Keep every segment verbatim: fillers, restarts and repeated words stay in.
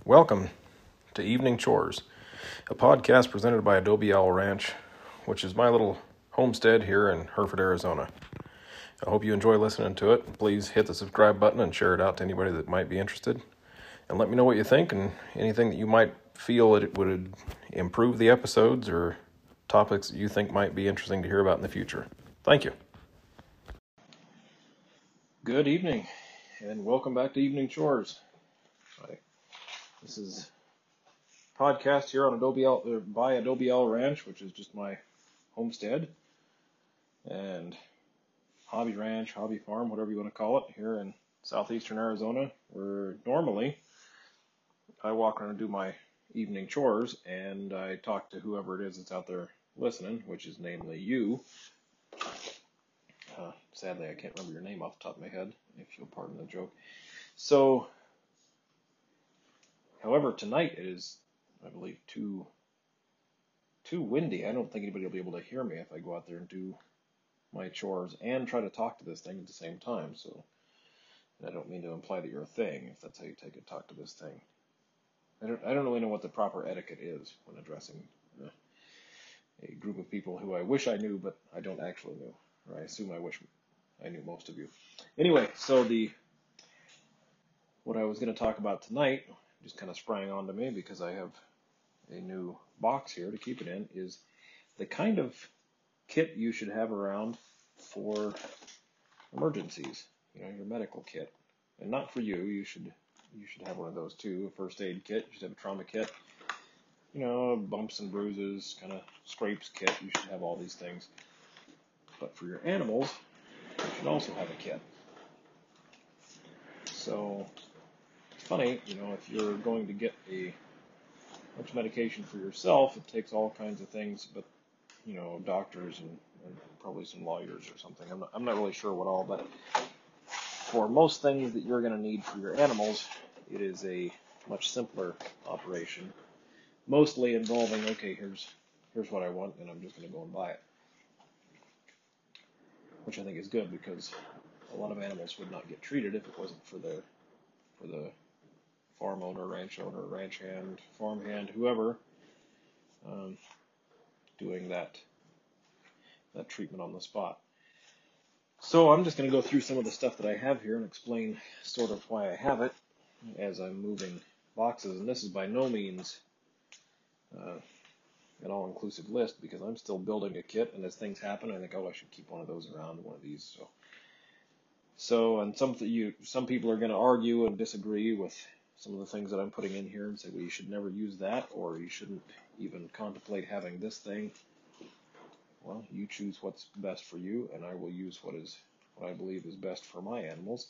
Welcome to Evening Chores, a podcast presented by Adobe Owl Ranch, which is my little homestead here in Hereford, Arizona. I hope you enjoy listening to it. Please hit the subscribe button and share it out to anybody that might be interested. And let me know what you think and anything that you might feel that it would improve the episodes or topics that you think might be interesting to hear about in the future. Thank you. Good evening, and welcome back to Evening Chores. Hi. This is a podcast here on Adobe Owl, uh, by Adobe Owl Ranch, which is just my homestead and hobby ranch, hobby farm, whatever you want to call it, here in southeastern Arizona, where normally I walk around and do my evening chores, and I talk to whoever it is that's out there listening, which is namely you. Uh, sadly, I can't remember your name off the top of my head, if you'll pardon the joke. So, however, tonight it is, I believe, too too windy. I don't think anybody will be able to hear me if I go out there and do my chores and try to talk to this thing at the same time. So, I don't mean to imply that you're a thing, if that's how you take it, talk to this thing. I don't, I don't really know what the proper etiquette is when addressing uh, a group of people who I wish I knew, but I don't actually know. Or I assume I wish I knew most of you. Anyway, so the what I was going to talk about tonight just kind of sprang onto me because I have a new box here to keep it in, is the kind of kit you should have around for emergencies, you know, your medical kit. And not for you, you should you should have one of those too, a first aid kit, you should have a trauma kit, you know, bumps and bruises, kind of scrapes kit, you should have all these things. But for your animals, you should also have a kit. So, it's funny, you know, if you're going to get a much medication for yourself, it takes all kinds of things, but, you know, doctors and, and probably some lawyers or something. I'm not, I'm not really sure what all, but for most things that you're going to need for your animals, it is a much simpler operation, mostly involving, okay, here's here's what I want, and I'm just going to go and buy it, which I think is good because a lot of animals would not get treated if it wasn't for the for the farm owner, ranch owner, ranch hand, farm hand, whoever, um, doing that that treatment on the spot. So I'm just going to go through some of the stuff that I have here and explain sort of why I have it as I'm moving boxes. And this is by no means uh, an all-inclusive list because I'm still building a kit, and as things happen, I think, oh, I should keep one of those around, one of these. So, so and some you, some people are going to argue and disagree with some of the things that I'm putting in here and say, well, you should never use that, or you shouldn't even contemplate having this thing. Well, you choose what's best for you, and I will use what is what I believe is best for my animals.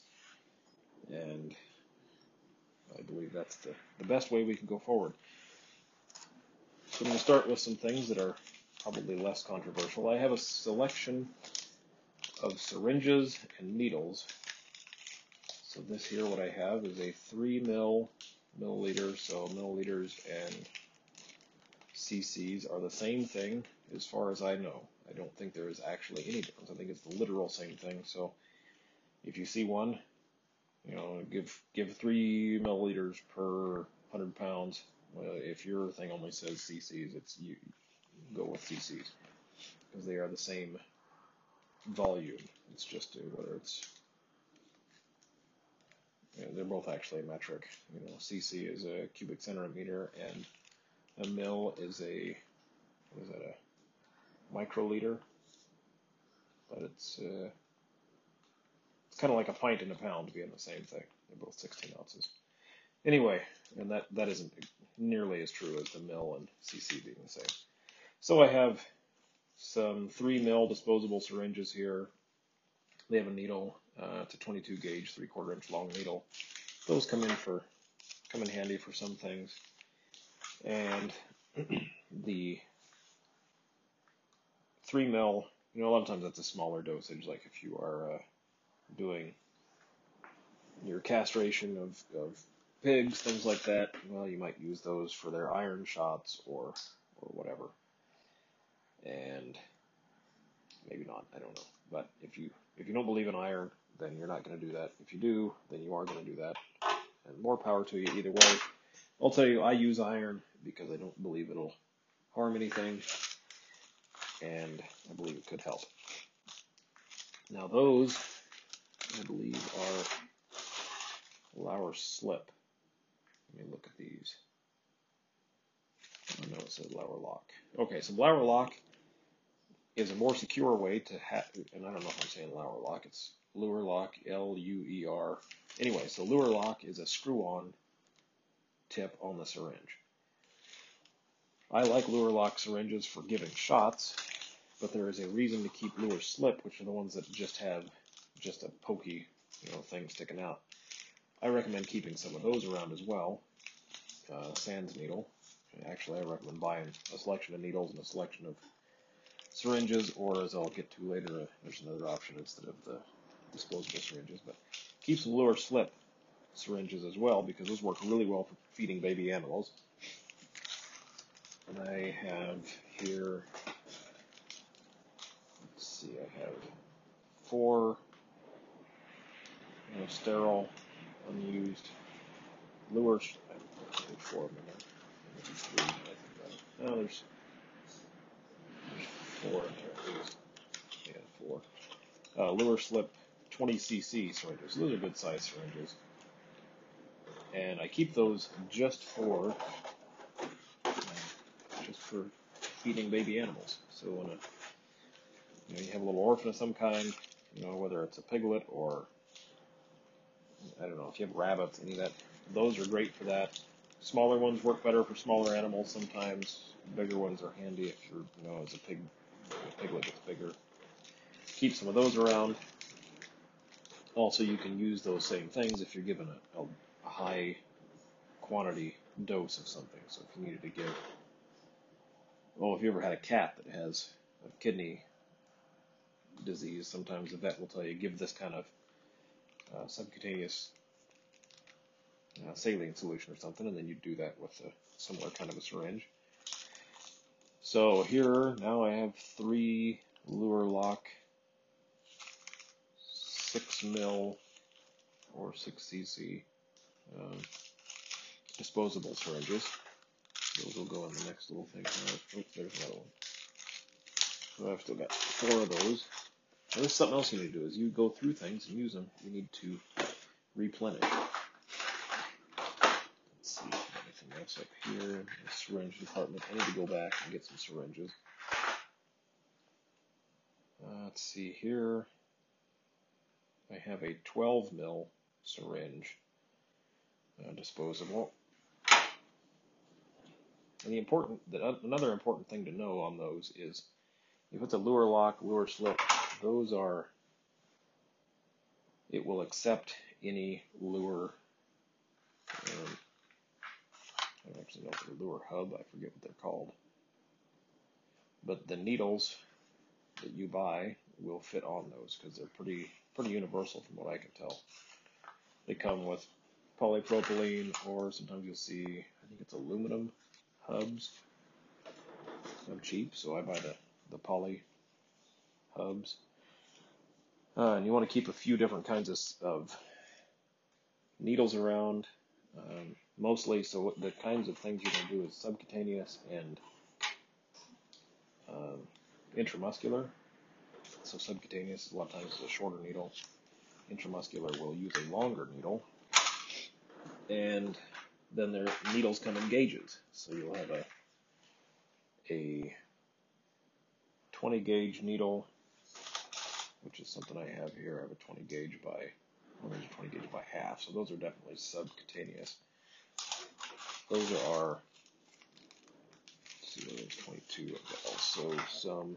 And I believe that's the, the best way we can go forward. So I'm going to start with some things that are probably less controversial. I have a selection of syringes and needles. So this here, what I have is a three mil milliliter, so milliliters and cc's are the same thing as far as I know. I don't think there is actually any difference. I think it's the literal same thing. So if you see one, you know, give give three milliliters per one hundred pounds. Well, if your thing only says cc's, it's you go with cc's because they are the same volume. It's just uh, whether it's you know, they're both actually metric. You know, cc is a cubic centimeter and a mil is a what is that a microliter, but it's uh, it's kind of like a pint and a pound being the same thing. They're both sixteen ounces. Anyway, and that, that isn't nearly as true as the mil and cc being the same. So I have some three mil disposable syringes here. They have a needle. Uh, it's a twenty-two gauge, three quarter inch long needle. Those come in for come in handy for some things. And the three mil, you know, a lot of times that's a smaller dosage, like if you are uh, doing your castration of, of pigs, things like that, well, you might use those for their iron shots or or whatever. And maybe not, I don't know. But if you if you don't believe in iron, then you're not going to do that. If you do, then you are going to do that. And more power to you either way. I'll tell you, I use iron because I don't believe it'll harm anything, and I believe it could help. Now those, I believe, are Lauer Slip. Let me look at these. I know it says Lauer Lock. Okay, so Lauer Lock is a more secure way to have, and I don't know if I'm saying Lauer Lock, it's Luer Lock, L U E R. Anyway, so Luer Lock is a screw-on tip on the syringe. I like Luer Lock syringes for giving shots, but there is a reason to keep Luer Slip, which are the ones that just have just a pokey, you know, thing sticking out. I recommend keeping some of those around as well. Uh, Sans needle. Actually, I recommend buying a selection of needles and a selection of syringes, or as I'll get to later, uh, there's another option instead of the disposable syringes. But keep some Luer Slip syringes as well, because those work really well for feeding baby animals. And I have here, let's see, I have four, you know, sterile, unused Luer, I think four of them in there. Maybe three, I think. Uh, no, there's, there's four in there at least. Yeah, four. Uh, Luer Slip twenty C C syringes. Those are good size syringes. And I keep those just for uh, just for feeding baby animals. So when a, you know, you have a little orphan of some kind, you know, whether it's a piglet or I don't know if you have rabbits, any of that, those are great for that. Smaller ones work better for smaller animals sometimes. Bigger ones are handy if you're, you know, as a pig, a piglet gets bigger. Keep some of those around. Also, you can use those same things if you're given a, a, a high quantity dose of something. So if you needed to give, well, if you ever had a cat that has a kidney disease, sometimes the vet will tell you give this kind of uh, subcutaneous uh, saline solution or something, and then you do that with a similar kind of a syringe. So here now I have three Luer Lock six mil or six C C um, disposable syringes. Those will go in the next little thing. Oh, there's another one. So I've still got four of those. Now, this is something else you need to do. Is you go through things and use them. You need to replenish. Let's see if there's anything else up here in the syringe department. I need to go back and get some syringes. Uh, let's see here. I have a twelve mil syringe, uh, disposable. And the important, the, another important thing to know on those is, if it's a Luer Lock, Luer Slip, those are, it will accept any Luer, um, I don't actually know if they're Luer Hub, I forget what they're called. But the needles that you buy will fit on those because they're pretty, pretty universal from what I can tell. They come with polypropylene, or sometimes you'll see, I think it's aluminum hubs. I'm cheap, so I buy the, the poly hubs. Uh, and you want to keep a few different kinds of, of needles around, um, mostly, so what the kinds of things you're going to do is subcutaneous and um, intramuscular. So subcutaneous, a lot of times is a shorter needle. Intramuscular will use a longer needle. And then their needles come in gauges. So you'll have a a twenty gauge needle, which is something I have here. I have a twenty gauge by, well, there's a twenty gauge by half. So those are definitely subcutaneous. Those are, let's see, there's twenty-two. I've got also some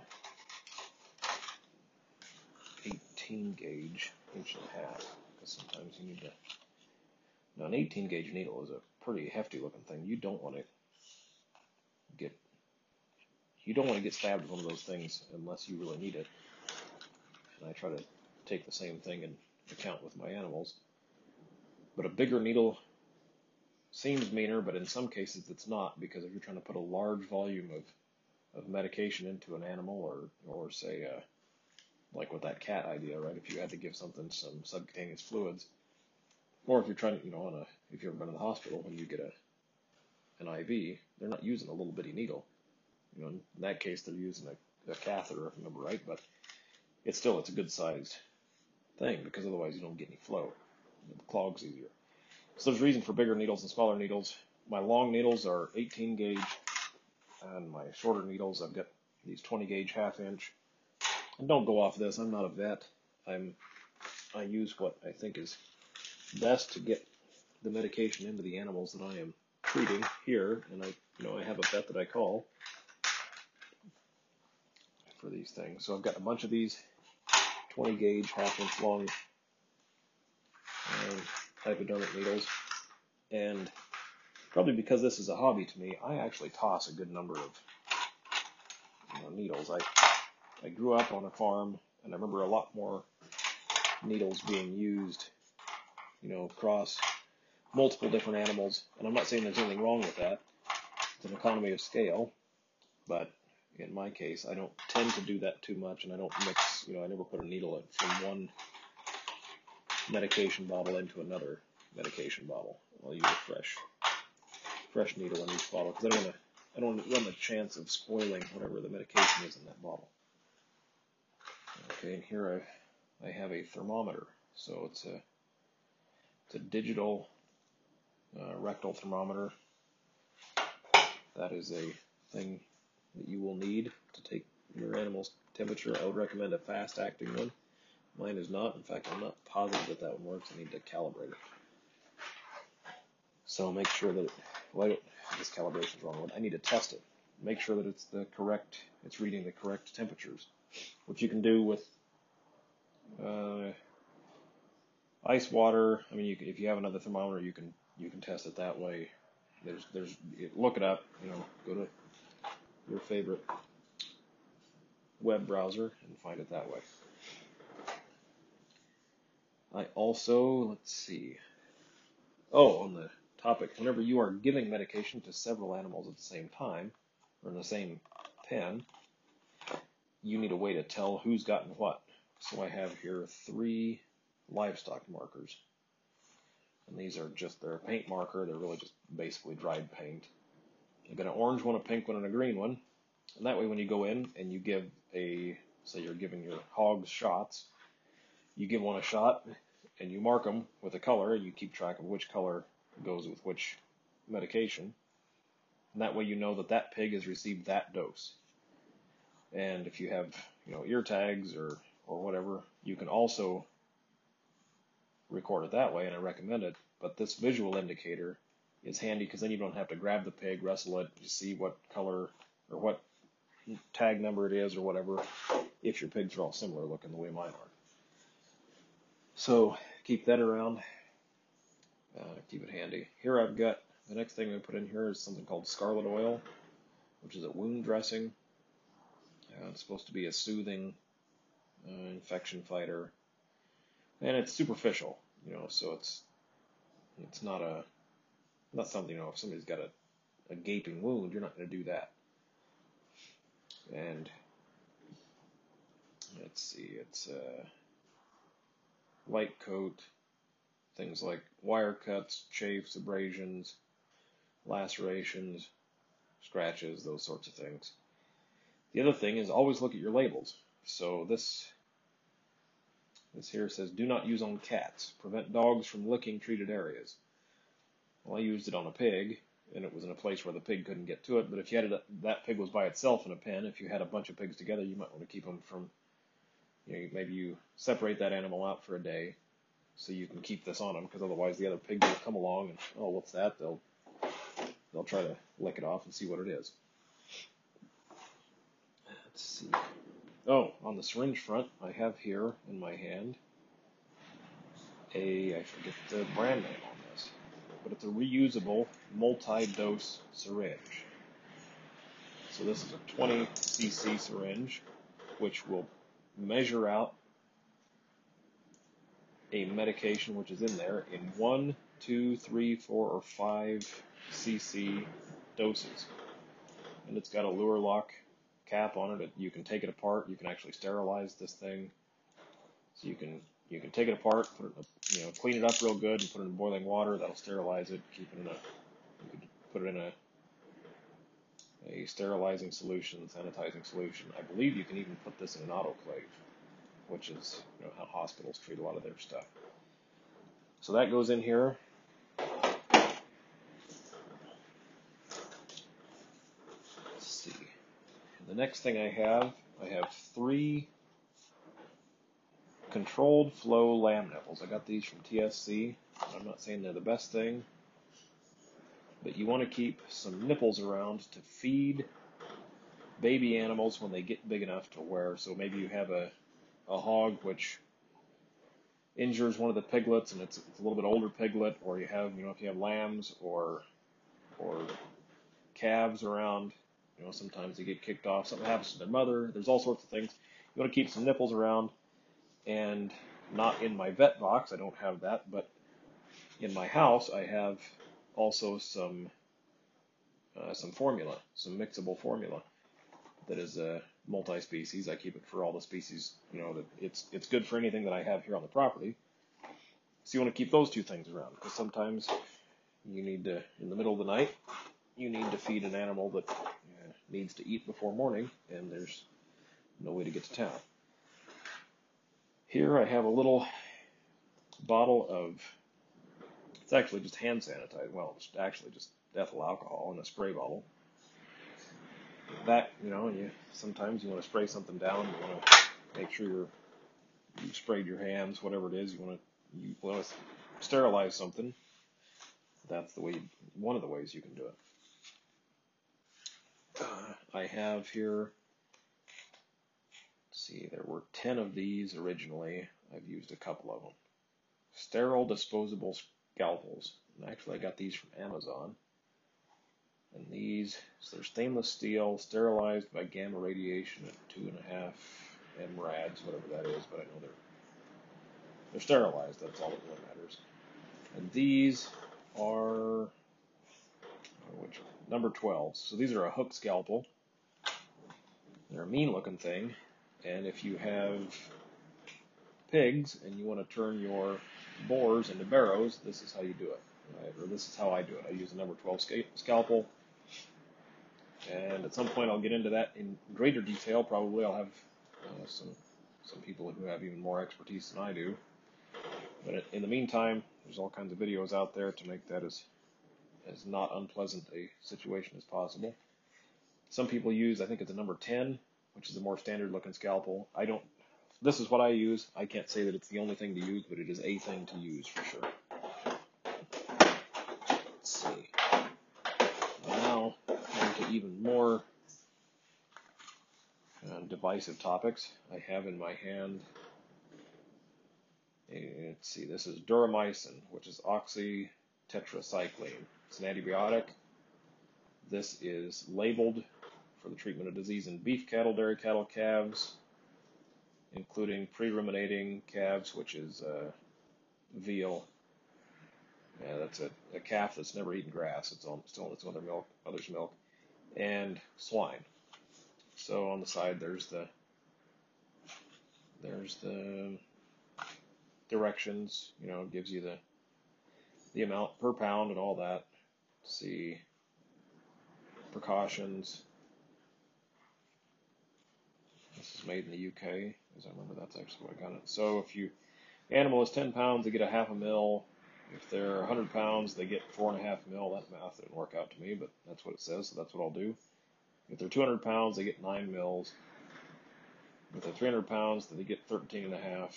eighteen gauge, inch and a half, because sometimes you need to. Now, an eighteen gauge needle is a pretty hefty looking thing. You don't want to get you don't want to get stabbed with one of those things unless you really need it. And I try to take the same thing into account with my animals. But a bigger needle seems meaner, but in some cases it's not, because if you're trying to put a large volume of, of medication into an animal, or or say uh, like with that cat idea, right? If you had to give something some subcutaneous fluids, or if you're trying to, you know, on a if you've ever been in the hospital when you get a an I V, they're not using a little bitty needle. You know, in that case, they're using a, a catheter, if I remember right, but it's still, it's a good sized thing because otherwise you don't get any flow. It clogs easier. So there's reason for bigger needles and smaller needles. My long needles are eighteen gauge, and my shorter needles, I've got these twenty gauge half inch. And don't go off this, I'm not a vet. I'm, I use what I think is best to get the medication into the animals that I am treating here, and I, you know, I have a vet that I call for these things. So I've got a bunch of these twenty gauge, half inch long uh, hypodermic needles, and probably because this is a hobby to me, I actually toss a good number of you know, needles. I I grew up on a farm, and I remember a lot more needles being used, you know, across multiple different animals. And I'm not saying there's anything wrong with that. It's an economy of scale, but in my case, I don't tend to do that too much, and I don't mix, you know, I never put a needle from one medication bottle into another medication bottle. I'll use a fresh, fresh needle in each bottle because I don't want to, I don't want to run the chance of spoiling whatever the medication is in that bottle. Okay, and here I, I have a thermometer. So it's a, it's a digital uh, rectal thermometer. That is a thing that you will need to take your animal's temperature. I would recommend a fast-acting one. Mine is not. In fact, I'm not positive that that one works. I need to calibrate it. So make sure that, it, well, I don't, this calibration is wrong. I need to test it. Make sure that it's the correct, it's reading the correct temperatures, which you can do with uh, ice water. I mean, you can, if you have another thermometer, you can you can test it that way. There's there's look it up. You know, go to your favorite web browser and find it that way. I also, let's see. Oh, on the topic, whenever you are giving medication to several animals at the same time, or in the same pen, you need a way to tell who's gotten what. So I have here three livestock markers. And these are just, they're a paint marker. They're really just basically dried paint. I've got an orange one, a pink one, and a green one. And that way when you go in and you give a, say you're giving your hogs shots, you give one a shot and you mark them with a color. You keep track of which color goes with which medication. And that way you know that that pig has received that dose. And if you have, you know, ear tags or, or whatever, you can also record it that way, and I recommend it. But this visual indicator is handy because then you don't have to grab the pig, wrestle it, you see what color or what tag number it is or whatever, if your pigs are all similar looking the way mine are. So keep that around, uh, keep it handy. Here I've got, the next thing I put in here is something called scarlet oil, which is a wound dressing. Uh, it's supposed to be a soothing uh, infection fighter. And it's superficial, you know, so it's it's not a not something, you know, if somebody's got a, a gaping wound, you're not going to do that. And let's see, it's a light coat, things like wire cuts, chafes, abrasions, lacerations, scratches, those sorts of things. The other thing is always look at your labels. So this This here says, do not use on cats. Prevent dogs from licking treated areas. Well, I used it on a pig, and it was in a place where the pig couldn't get to it. But if you had it, that pig was by itself in a pen, if you had a bunch of pigs together, you might want to keep them from, you know, maybe you separate that animal out for a day so you can keep this on them, because otherwise the other pig will come along and, oh, what's that? They'll, they'll try to lick it off and see what it is. Let's see. Oh, on the syringe front, I have here in my hand a, I forget the brand name on this, but it's a reusable multi-dose syringe. So this is a twenty c c syringe, which will measure out a medication which is in there in one, two, three, four, or five c c doses. And it's got a lure lock cap on it. You can take it apart. You can actually sterilize this thing. So you can you can take it apart, put it in a, you know, clean it up real good, and put it in boiling water. That'll sterilize it. Keep it in a you can put it in a a sterilizing solution, sanitizing solution. I believe you can even put this in an autoclave, which is, you know, how hospitals treat a lot of their stuff. So that goes in here. Let's see. The next thing I have, I have three controlled flow lamb nipples. I got these from T S C. I'm not saying they're the best thing, but you want to keep some nipples around to feed baby animals when they get big enough to where, so maybe you have a, a hog which injures one of the piglets and it's, it's a little bit older piglet, or you have, you know, if you have lambs or or calves around, you know, sometimes they get kicked off, something happens to their mother, there's all sorts of things. You want to keep some nipples around, and not in my vet box, I don't have that, but in my house I have also some uh, some formula, some mixable formula that is a uh, multi-species. I keep it for all the species, you know, that it's it's good for anything that I have here on the property. So you want to keep those two things around, because sometimes you need to, in the middle of the night, you need to feed an animal that uh, needs to eat before morning, and there's no way to get to town. Here I have a little bottle of, it's actually just hand sanitizer, well, it's actually just ethyl alcohol in a spray bottle. That, you know, you sometimes you want to spray something down, you want to make sure you're, you've sprayed your hands, whatever it is, you want to, you want to sterilize something. That's the way, you, one of the ways you can do it. Uh, I have here, let's see, there were ten of these originally. I've used a couple of them. Sterile disposable scalpels. And actually, I got these from Amazon. And these, so they're stainless steel, sterilized by gamma radiation at two and a half M rads, whatever that is, but I know they're they're sterilized. That's all that really matters. And these are which one? Number twelve. So these are a hook scalpel. They're a mean-looking thing, and if you have pigs and you want to turn your boars into barrows, this is how you do it. Right? Or this is how I do it. I use a number twelve scalpel. And at some point I'll get into that in greater detail. Probably I'll have uh, some some people who have even more expertise than I do. But in the meantime, there's all kinds of videos out there to make that as as not unpleasant a situation as possible. Some people use, I think it's a number ten, which is a more standard looking scalpel. I don't, this is what I use. I can't say that it's the only thing to use, but it is a thing to use for sure. Let's see. Now, into even more uh, divisive topics. I have in my hand, let's see, this is Duramycin, which is oxytetracycline. It's an antibiotic. This is labeled for the treatment of disease in beef cattle, dairy cattle, calves, including pre-ruminating calves, which is uh, veal. Yeah, that's a, a calf that's never eaten grass. It's on, still on its mother milk, mother's milk, and swine. So on the side, there's the there's the directions. You know, it gives you the the amount per pound and all that. Let's see, precautions. This is made in the U K, as I remember that's actually what I got it. So if you animal is ten pounds, they get a half a mil. If they're one hundred pounds, they get four and a half mil. That math didn't work out to me, but that's what it says, so that's what I'll do. If they're two hundred pounds, they get nine mils. If they're three hundred pounds, then they get thirteen and a half.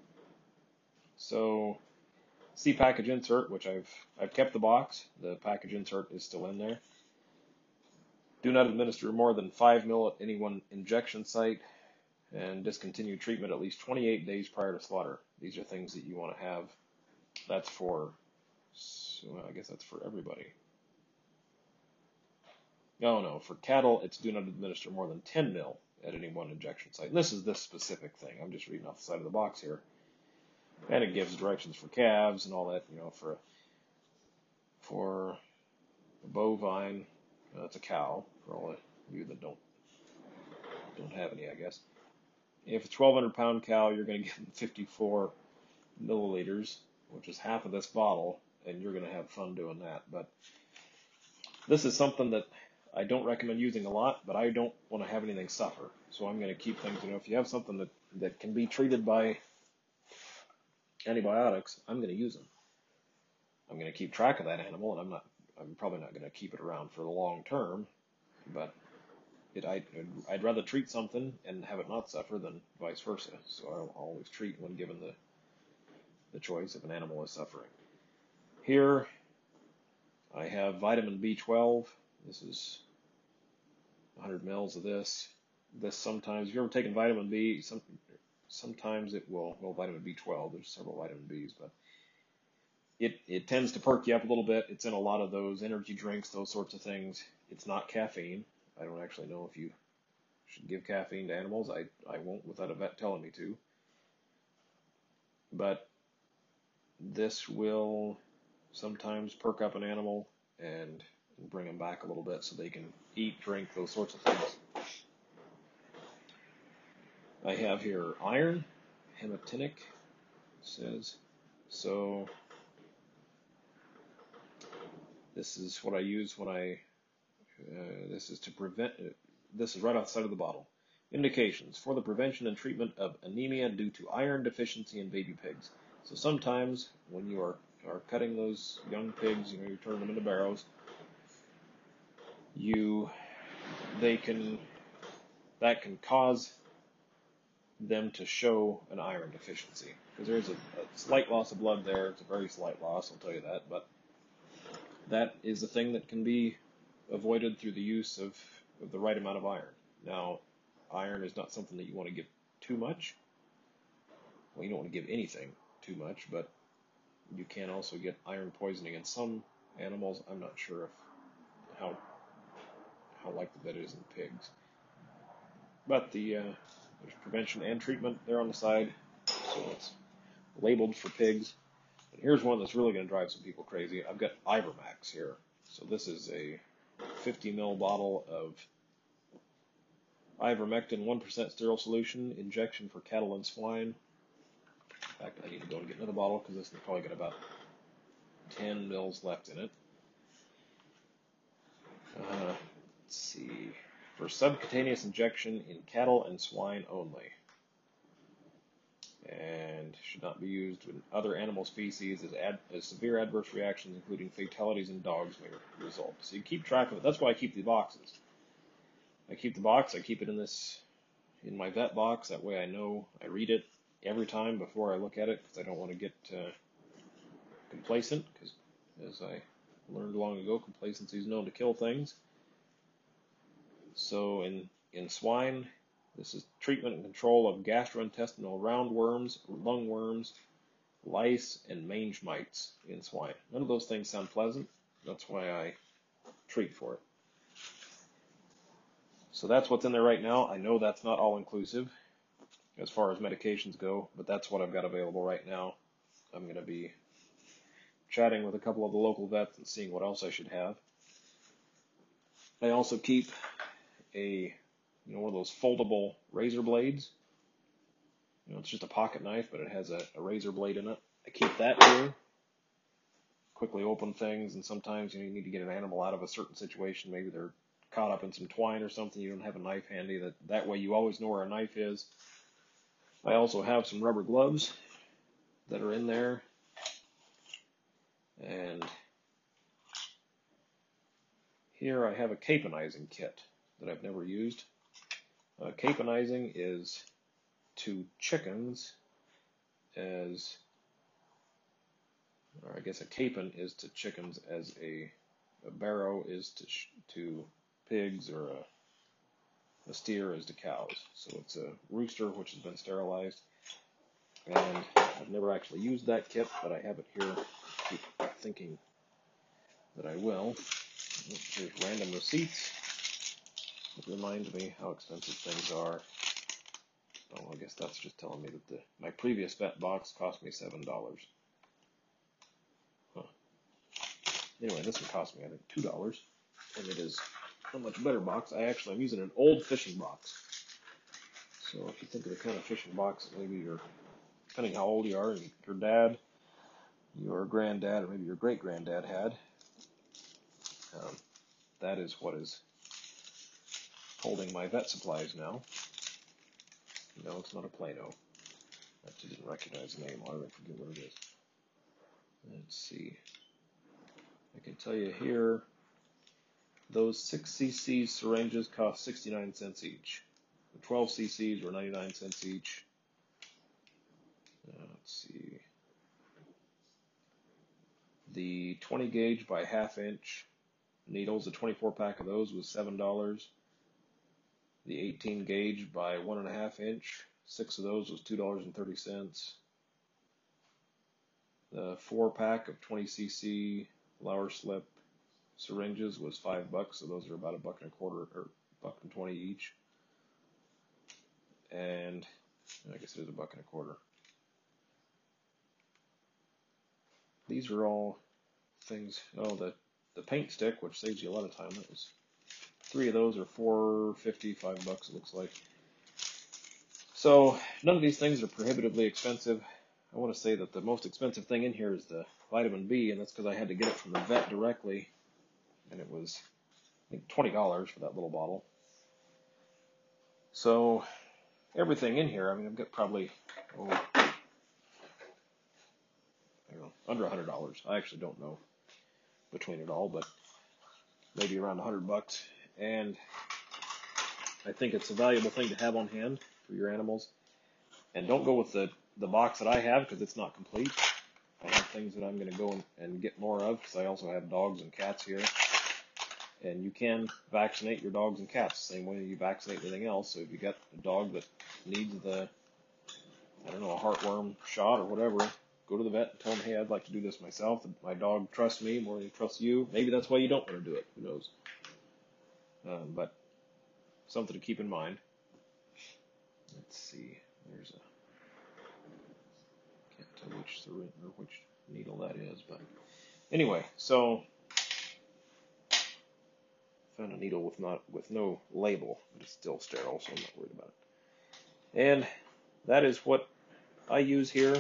So, see package insert, which I've I've kept the box. The package insert is still in there. Do not administer more than five mil at any one injection site, and discontinue treatment at least twenty-eight days prior to slaughter. These are things that you want to have. That's for, so I guess that's for everybody. No, no, for cattle, it's do not administer more than ten mil at any one injection site. And this is this specific thing. I'm just reading off the side of the box here. And it gives directions for calves and all that, you know, for for a bovine, uh, it's a cow, for all of you that don't don't have any, I guess. If it's a twelve hundred pound cow, you're going to give them fifty-four milliliters, which is half of this bottle, and you're going to have fun doing that. But this is something that I don't recommend using a lot, but I don't want to have anything suffer. So I'm going to keep things, you know, if you have something that, that can be treated by antibiotics, I'm going to use them. I'm going to keep track of that animal, and I'm not, I'm probably not going to keep it around for the long term, but it, I, I'd rather treat something and have it not suffer than vice versa. So I'll always treat when given the, the choice if an animal is suffering. Here, I have vitamin B twelve. This is one hundred mils of this. This sometimes, if you've ever taken vitamin B, some, sometimes it will, well, vitamin B twelve, there's several vitamin Bs, but it, it tends to perk you up a little bit. It's in a lot of those energy drinks, those sorts of things. It's not caffeine. I don't actually know if you should give caffeine to animals. I, I won't without a vet telling me to. But this will sometimes perk up an animal and bring them back a little bit so they can eat, drink, those sorts of things. I have here iron, hematinic, it says. So this is what I use when I, uh, this is to prevent, uh, this is right outside of the bottle. Indications for the prevention and treatment of anemia due to iron deficiency in baby pigs. So sometimes when you are, are cutting those young pigs, you know, you're turning them into barrows, you, they can, that can cause them to show an iron deficiency. Because there's a, a slight loss of blood there. It's a very slight loss, I'll tell you that. But that is a thing that can be avoided through the use of, of the right amount of iron. Now, iron is not something that you want to give too much. Well, you don't want to give anything too much, but you can also get iron poisoning in some animals. I'm not sure if how how likely that is in pigs. But the uh, there's prevention and treatment there on the side, so it's labeled for pigs. And here's one that's really going to drive some people crazy. I've got Ivermax here. So this is a fifty mil bottle of ivermectin one percent sterile solution, injection for cattle and swine. In fact, I need to go and get another bottle because this has probably got about ten mils left in it. Uh, let's see. For subcutaneous injection in cattle and swine only. And should not be used with other animal species as, ad, as severe adverse reactions, including fatalities in dogs, may result. So you keep track of it. That's why I keep the boxes. I keep the box. I keep it in this, in my vet box. That way I know, I read it every time before I look at it because I don't want to get uh, complacent. Because as I learned long ago, complacency is known to kill things. So in, in swine, this is treatment and control of gastrointestinal roundworms, lungworms, lice, and mange mites in swine. None of those things sound pleasant. That's why I treat for it. So that's what's in there right now. I know that's not all inclusive as far as medications go, but that's what I've got available right now. I'm going to be chatting with a couple of the local vets and seeing what else I should have. I also keep a, you know, one of those foldable razor blades. You know, it's just a pocket knife, but it has a, a razor blade in it. I keep that here. Quickly open things, and sometimes you know, you need to get an animal out of a certain situation. Maybe they're caught up in some twine or something. You don't have a knife handy. That that way you always know where a knife is. I also have some rubber gloves that are in there, and here I have a caponizing kit that I've never used. Uh, caponizing is to chickens as, or I guess a capon is to chickens as a, a barrow is to sh to pigs, or a, a steer is to cows. So it's a rooster which has been sterilized, and I've never actually used that kit, but I have it here. I keep thinking that I will. Here's random receipts. It reminds me how expensive things are. Oh, I guess that's just telling me that the my previous vet box cost me seven dollars. Huh. Anyway, this one cost me, I think, two dollars, and it is a much better box. I actually am using an old fishing box. So if you think of the kind of fishing box that maybe your, depending how old you are, your dad, your granddad, or maybe your great granddad had, um, that is what is holding my vet supplies now. No, it's not a Plano. I didn't recognize the name. Why did I forget what it is? Let's see. I can tell you here, those six C C syringes cost sixty-nine cents each. The twelve C Cs were ninety-nine cents each. Uh, let's see. The twenty gauge by half inch needles, the twenty-four pack of those was seven dollars. The eighteen gauge by one and a half inch, six of those was two dollars and thirty cents. The four pack of twenty C C Lauer Slip syringes was five bucks, so those are about a buck and a quarter, or buck and twenty each. And I guess it is a buck and a quarter. These are all things. Oh, the the paint stick, which saves you a lot of time. That was three of those are four fifty, five bucks. It looks like. So none of these things are prohibitively expensive. I want to say that the most expensive thing in here is the vitamin B, and that's because I had to get it from the vet directly, and it was I think twenty dollars for that little bottle. So everything in here, I mean, I've got probably oh, I don't know, under a hundred dollars. I actually don't know between it all, but maybe around a hundred bucks. And I think it's a valuable thing to have on hand for your animals. And don't go with the the box that I have because it's not complete. I have things that I'm going to go and, and get more of because I also have dogs and cats here. And you can vaccinate your dogs and cats the same way you vaccinate anything else. So if you got a dog that needs the, I don't know, a heartworm shot or whatever, go to the vet and tell them, hey, I'd like to do this myself. My dog trusts me more than he trusts you. Maybe that's why you don't want to do it. Who knows? Um, but something to keep in mind. Let's see. There's a, can't tell which syringe or which needle that is, but anyway, so found a needle with not with no label, but it's still sterile, so I'm not worried about it. And that is what I use here.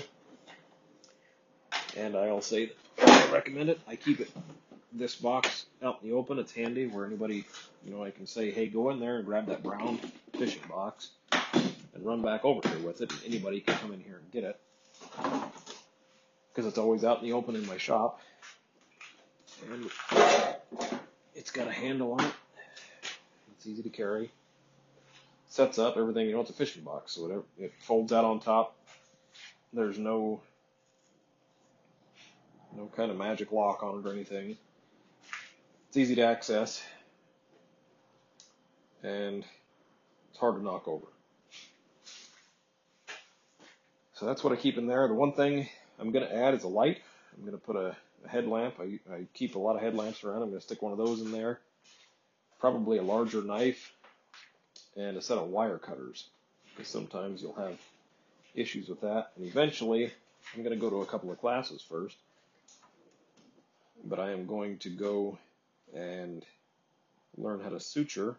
And I'll say that I recommend it. I keep it this box out in the open. It's handy where anybody, you know, I can say, hey, go in there and grab that brown fishing box and run back over here with it, and anybody can come in here and get it because it's always out in the open in my shop. And it's got a handle on it. It's easy to carry. Sets up everything. You know, it's a fishing box, so whatever it folds out on top. There's no no kind of magic lock on it or anything. It's easy to access, and it's hard to knock over. So that's what I keep in there. The one thing I'm going to add is a light. I'm going to put a, a headlamp. I, I keep a lot of headlamps around. I'm going to stick one of those in there. Probably a larger knife and a set of wire cutters, because sometimes you'll have issues with that. And eventually, I'm going to go to a couple of classes first. But I am going to go and learn how to suture.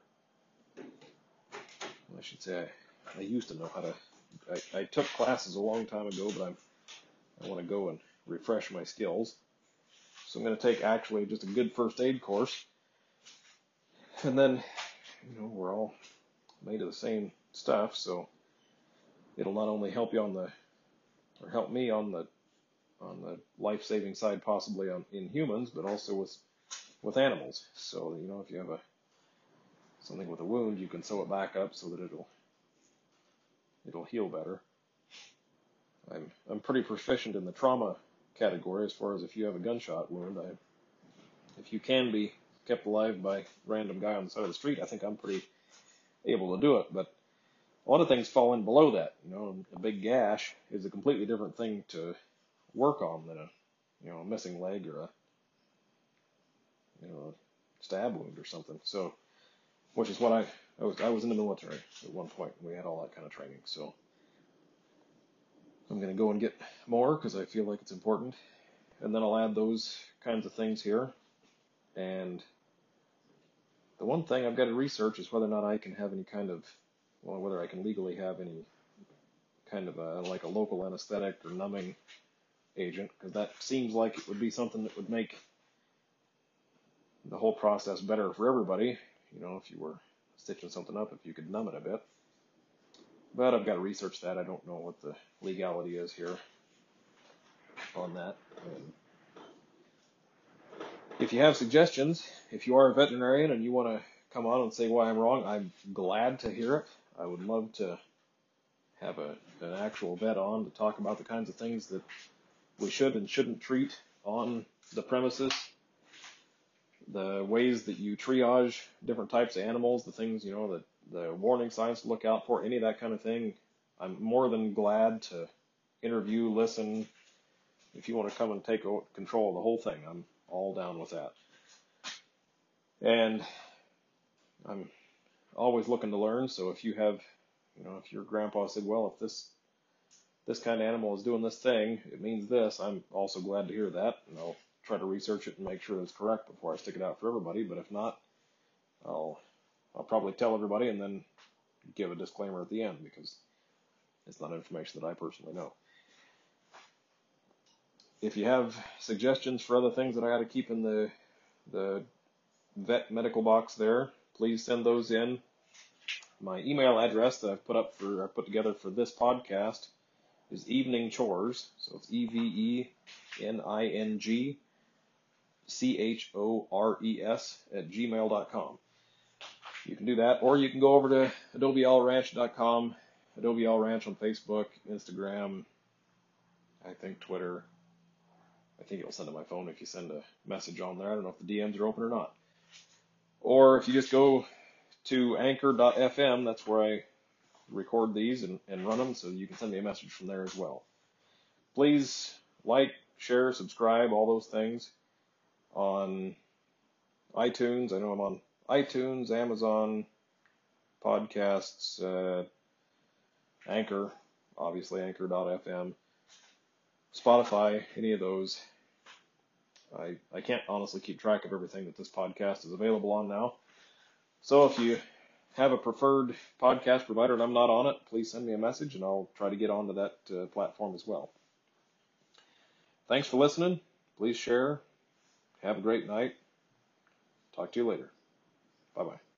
I should say I, I used to know how to. I, I took classes a long time ago, but I'm, I want to go and refresh my skills. So I'm going to take actually just a good first aid course. And then, you know, we're all made of the same stuff, so it'll not only help you on the, or help me on the on the life-saving side possibly on, in humans, but also with with animals. So, you know, if you have a something with a wound, you can sew it back up so that it'll it'll heal better. I'm I'm pretty proficient in the trauma category as far as if you have a gunshot wound. I, if you can be kept alive by a random guy on the side of the street, I think I'm pretty able to do it. But a lot of things fall in below that. You know, a big gash is a completely different thing to work on than a, you know, a missing leg or a, you know, a stab wound or something. So, which is what I, I was, I was in the military at one point. We had all that kind of training. So I'm going to go and get more because I feel like it's important. And then I'll add those kinds of things here. And the one thing I've got to research is whether or not I can have any kind of, well, whether I can legally have any kind of a, like a local anesthetic or numbing agent, because that seems like it would be something that would make the whole process better for everybody. You know, if you were stitching something up if you could numb it a bit. But I've got to research that. I don't know what the legality is here on that. And if you have suggestions, if you are a veterinarian and you want to come on and say why I'm wrong, I'm glad to hear it. I would love to have a, an actual vet on to talk about the kinds of things that we should and shouldn't treat on the premises, the ways that you triage different types of animals, the things, you know, the, the warning signs to look out for, any of that kind of thing. I'm more than glad to interview, listen. If you want to come and take control of the whole thing, I'm all down with that. And I'm always looking to learn, so if you have, you know, if your grandpa said, well, if this this kind of animal is doing this thing, it means this, I'm also glad to hear that, and I'll try to research it and make sure it's correct before I stick it out for everybody. But if not, I'll I'll probably tell everybody and then give a disclaimer at the end, because it's not information that I personally know. If you have suggestions for other things that I ought to keep in the the vet medical box there, please send those in. My email address that I've put up for I put together for this podcast is evening chores. So it's E V E N I N G C H O R E S at gmail dot com. You can do that, or you can go over to adobe owl ranch dot com, Adobe Owl Ranch on Facebook, Instagram, I think Twitter. I think it'll send to my phone if you send a message on there. I don't know if the D Ms are open or not. Or if you just go to anchor dot f m, that's where I record these and, and run them, so you can send me a message from there as well. Please like, share, subscribe, all those things on iTunes. I know I'm on iTunes, Amazon, podcasts, uh, Anchor, obviously anchor dot f m, Spotify, any of those. I, I can't honestly keep track of everything that this podcast is available on now. So if you have a preferred podcast provider and I'm not on it, please send me a message and I'll try to get onto that uh, platform as well. Thanks for listening. Please share. Have a great night. Talk to you later. Bye-bye.